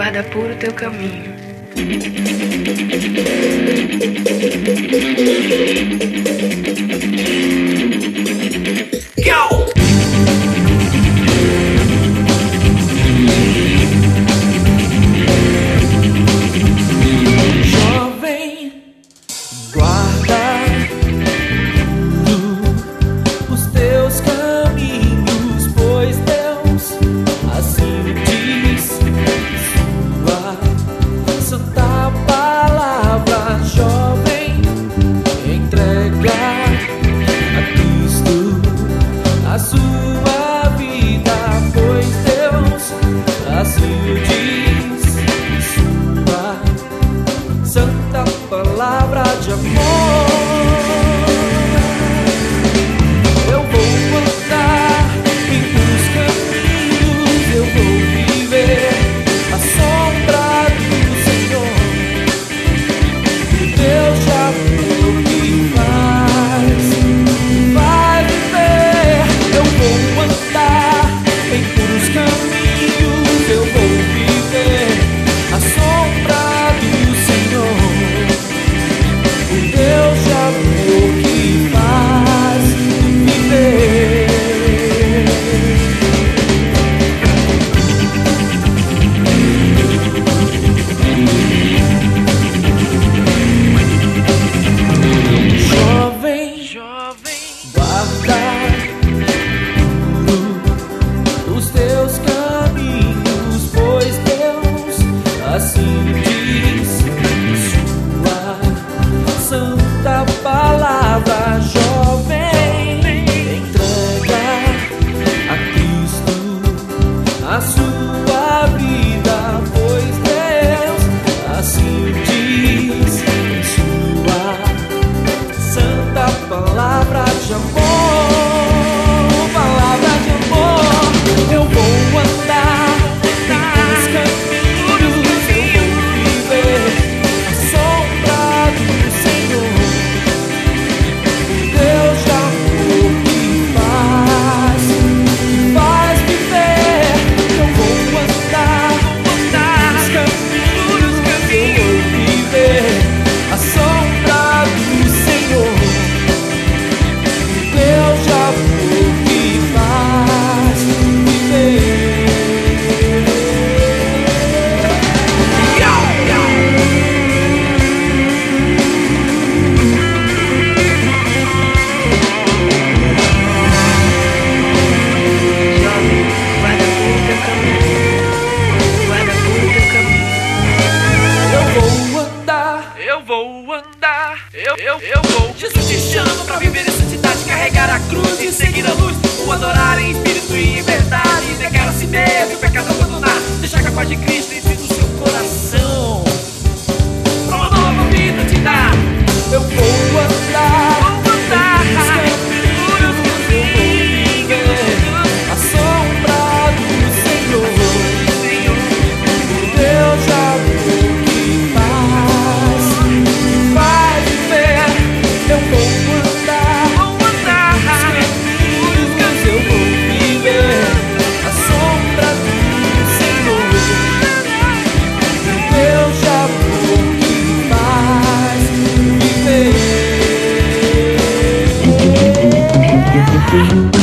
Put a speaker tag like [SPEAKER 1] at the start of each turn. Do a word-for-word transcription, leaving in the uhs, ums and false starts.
[SPEAKER 1] guarda puro teu caminho. Go!
[SPEAKER 2] Palavra de amor, eu vou andar em teus caminhos, eu vou viver à sombra do Senhor. Deus de amor me faz, vai viver. Eu vou andar em teus caminhos, eu vou viver à sombra do Senhor. Deus de amor que faz viver. Jovem, jovem, guarda os teus caminhos, pois Deus assim diz. Santa palavra, jovem, entrega a Cristo a sua vida, pois Deus assim diz em sua santa palavra de amor, palavra de amor. Eu vou andar nos caminhos, eu vou viver à sombra do Senhor. Deus de amor que faz, que faz viver. Eu vou andar, andar nos caminhos, eu vou viver à sombra do Senhor. Deus de amor que faz viver.
[SPEAKER 1] Eu vou andar, eu, eu, eu vou.
[SPEAKER 2] Jesus te chama pra viver em santidade, carregar a cruz e seguir a luz, o adorar em espírito e em verdade, negar a si mesmo e o pecado abandonar, deixar que a paz de Cristo entre no seu coração, pra uma nova vida te dar. Eu vou andar, vou andar nos caminhos, eu vou viver à sombra do Senhor. Deus de amor que faz, vai viver. Eu vou andar, vou andar nos caminhos, eu vou viver à sombra do Senhor. Deus de amor que faz viver.